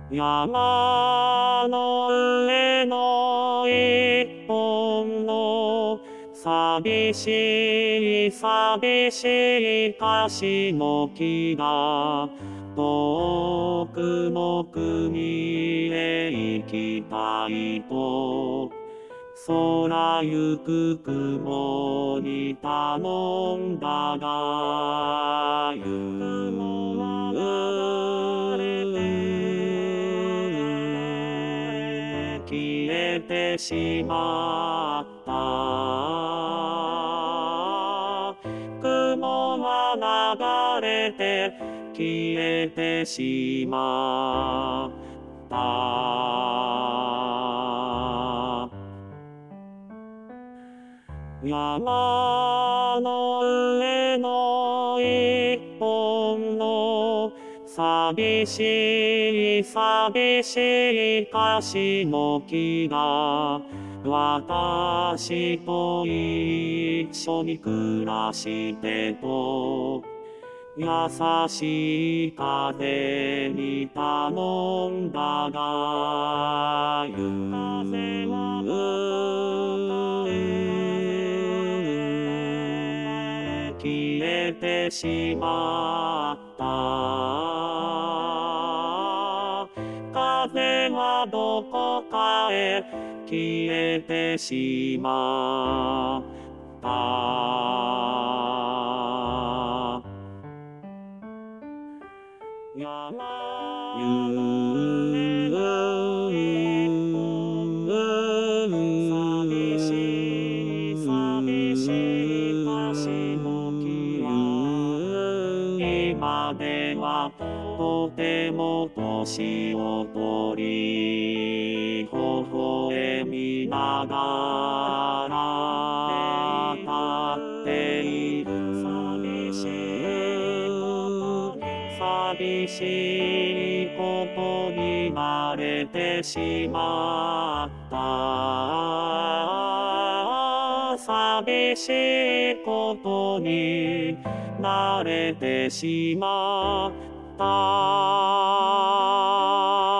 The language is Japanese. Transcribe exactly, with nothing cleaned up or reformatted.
山の上の一本の寂しい寂しいカシの木が遠くも国へ行きたいと空ゆく雲に頼んだが雲は流れて消えてしまった雲は流れて消えてしまった山の上の一本の寂しい寂しいカシの木が私と一緒に暮らしてと優しい風に頼んだが風は消えてしまった風はどこかへ消えてしまった山寂しい寂しいカシの木は今ではとても年を取り微笑みながら立っている寂しい寂しいことに慣れてしまった寂しいことに慣れてしまった